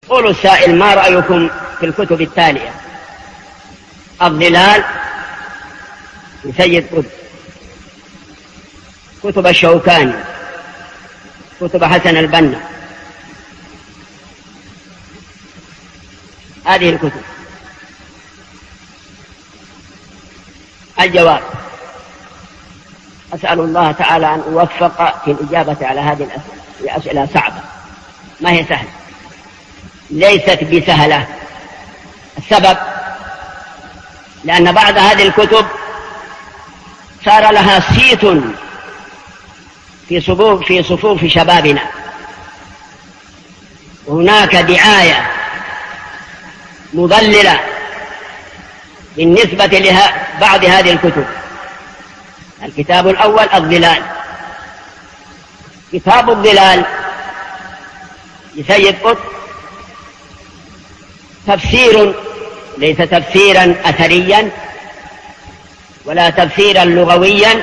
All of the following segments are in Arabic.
قولوا السائل: ما رأيكم في الكتب التالية؟ الظلال لسيد قطب، كتب الشوكاني، كتب حسن البنا، هذه الكتب. الجواب: أسأل الله تعالى أن أوفق في الإجابة على هذه الأسئلة. هي أسئلة صعبة، ما هي سهلة، ليست بسهلة. السبب: لأن بعض هذه الكتب صار لها صيت في صفوف شبابنا، وهناك دعاية مضللة بالنسبة لبعض هذه الكتب. الكتاب الأول الظلال. كتاب الظلال لسيد قطب تفسير، ليس تفسيرا أثريا ولا تفسيرا لغويا،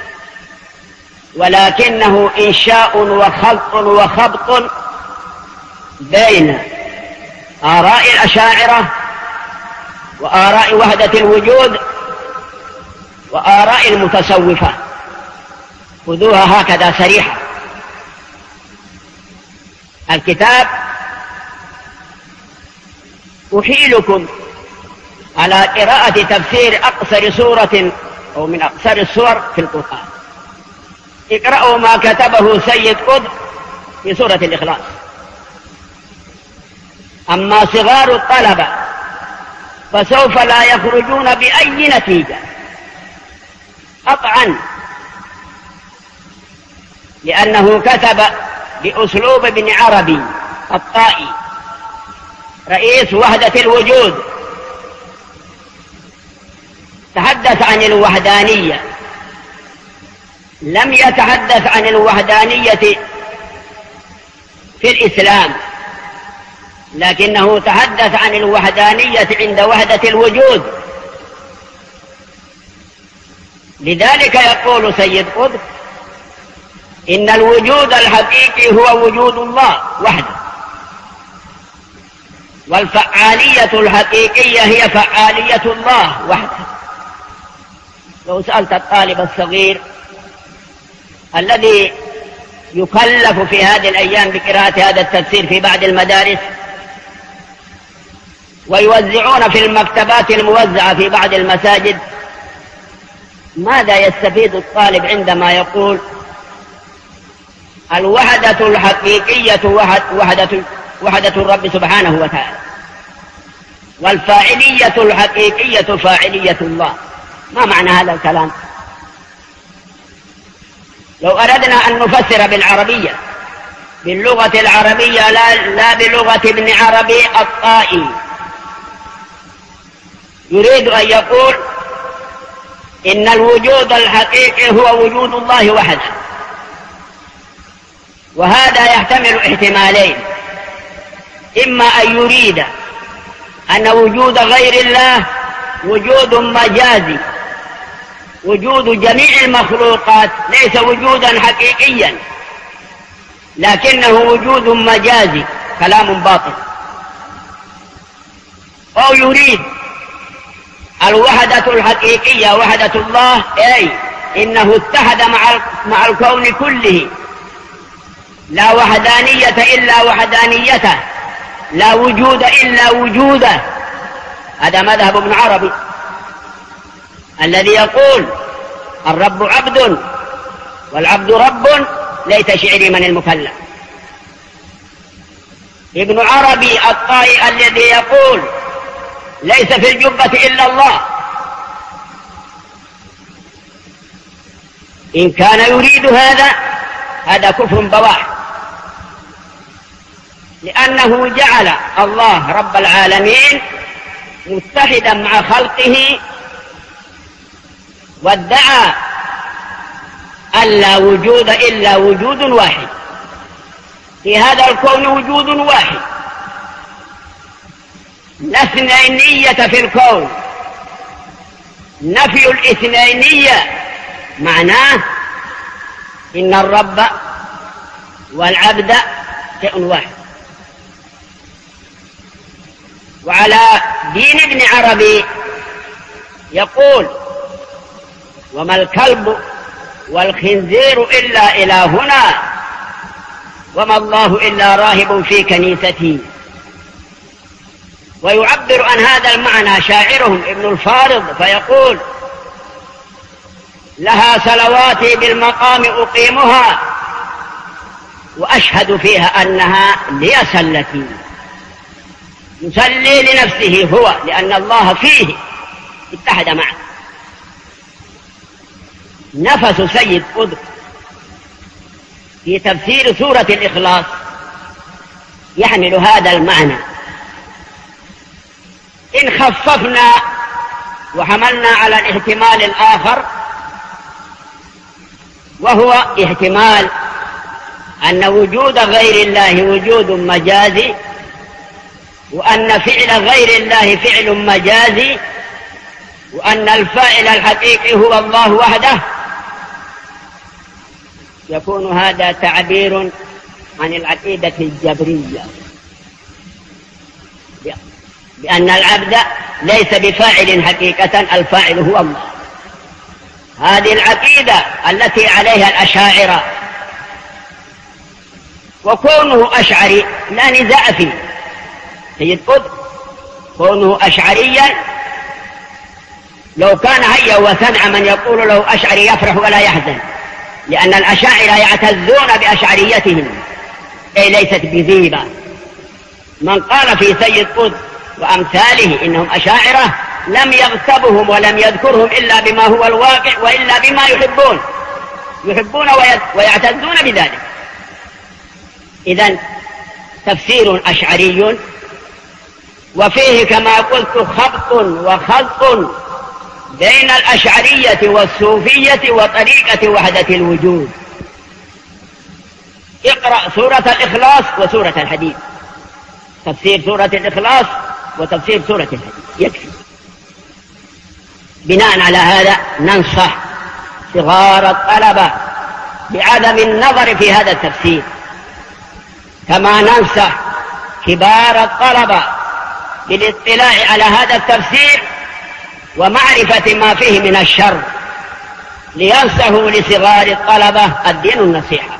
ولكنه إنشاء وخلط وخبط بين آراء الأشاعرة وآراء وحدة الوجود وآراء المتصوفة. خذوها هكذا صريحة. الكتاب أحيلكم على قراءة تفسير أقصر سورة أو من أقصر السور في القرآن. اقرأوا ما كتبه سيد قطب في سورة الإخلاص. أما صغار الطلبة فسوف لا يخرجون بأي نتيجة قطعا، لأنه كتب بأسلوب ابن عربي الطائي رئيس وحدة الوجود. تحدث عن الوحدانية، لم يتحدث عن الوحدانية في الإسلام، لكنه تحدث عن الوحدانية عند وحدة الوجود. لذلك يقول سيد قطب: إن الوجود الحقيقي هو وجود الله وحده، والفعالية الحقيقية هي فعالية الله وحده. لو سألت الطالب الصغير الذي يكلف في هذه الأيام بقراءة هذا التفسير في بعض المدارس ويوزعون في المكتبات الموزعة في بعض المساجد، ماذا يستفيد الطالب عندما يقول الوحدة الحقيقية وحدة الرب سبحانه وتعالى، والفاعلية الحقيقية فاعلية الله؟ ما معنى هذا الكلام؟ لو أردنا أن نفسر بالعربية، باللغة العربية لا بلغة ابن عربي الطائي، يريد أن يقول إن الوجود الحقيقي هو وجود الله وحده. وهذا يحتمل احتمالين: إما أن يريد أن وجود غير الله وجود مجازي، وجود جميع المخلوقات ليس وجودا حقيقيا لكنه وجود مجازي، كلام باطل. أو يريد الوحدة الحقيقية وحدة الله، أي إنه اتحد مع الكون كله، لا وحدانية إلا وحدانيته، لا وجود إلا وجوده. هذا مذهب ابن عربي الذي يقول الرب عبد والعبد رب، ليت شعري من المكلف. ابن عربي الطائي الذي يقول ليس في الجبة إلا الله، إن كان يريد هذا كفر بواح، لأنه جعل الله رب العالمين متحدا مع خلقه، وادعى أن لا وجود إلا وجود واحد، في هذا الكون وجود واحد، لا اثنينية في الكون. نفي الاثنينية معناه إن الرب والعبد شيء واحد. وعلى دين ابن عربي يقول: وما الكلب والخنزير إلا إلهنا وما الله إلا راهب في كنيستي. ويعبر عن هذا المعنى شاعرهم ابن الفارض فيقول: لها صلواتي بالمقام أقيمها وأشهد فيها أنها لي سلتي. يصلي لنفسه هو لأن الله فيه اتحد معه. نفس سيد قطب في تفسير سورة الإخلاص يحمل هذا المعنى. إن خففنا وحملنا على الاحتمال الآخر، وهو احتمال أن وجود غير الله وجود مجازي، وأن فعل غير الله فعل مجازي، وأن الفاعل الحقيقي هو الله وحده، يكون هذا تعبير عن العقيدة الجبرية، بأن العبد ليس بفاعل حقيقة، الفاعل هو الله. هذه العقيدة التي عليها الأشاعرة، وكونه أشعري لا نزاع فيه. سيد قطب كونه أشعريا، لو كان هيا وسمع من يقول له أشعري يفرح ولا يحزن، لأن الأشاعرة يعتزون بأشعريتهم، أي ليست بذيبة. من قال في سيد قطب وأمثاله إنهم أشاعرة لم يغتبهم ولم يذكرهم إلا بما هو الواقع، وإلا بما يحبون ويعتزون بذلك. إذن تفسير أشعري، وفيه كما قلت خبط وخلط بين الأشعرية والصوفية وطريقة وحدة الوجود. اقرأ سورة الإخلاص وسورة الحديد، تفسير سورة الإخلاص وتفسير سورة الحديد يكفي. بناء على هذا ننصح صغار الطلبة بعدم النظر في هذا التفسير، كما ننصح كبار الطلبة بالاطلاع على هذا التفسير ومعرفة ما فيه من الشر، لينصحوا لصغار الطلبة الدين النصيحة.